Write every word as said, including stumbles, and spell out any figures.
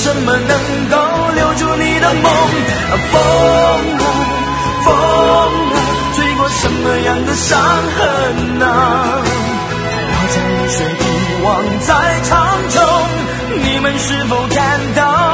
什么能够留住你的梦？风啊风啊，吹过什么样的伤痕啊？我将泪水遗忘在场中，你们是否看到？